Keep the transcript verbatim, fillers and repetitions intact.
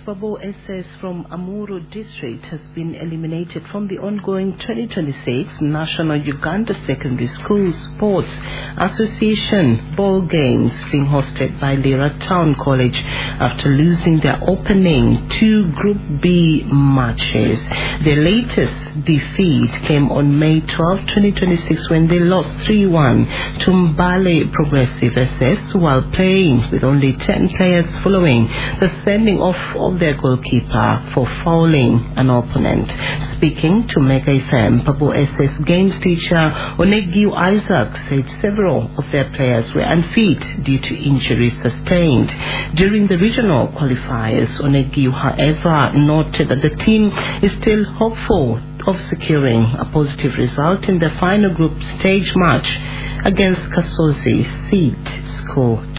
Babo S S from Amuru district has been eliminated from the ongoing twenty twenty-six National Uganda Secondary School Sports Association ball games being hosted by Lira Town College after losing their opening two Group B matches. Their latest defeat came on May twelfth, twenty twenty-six when they lost three one to Mbale Progressive S S while playing with only ten players following the sending off of their goalkeeper for fouling an opponent. Speaking to Mega F M, Babo S S games teacher Onegiu Isaac said several of their players were unfit due to injuries sustained during the regional qualifiers. Onegiu, however, noted that the team is still hopeful of securing a positive result in the final group stage match against Kasozi Seed School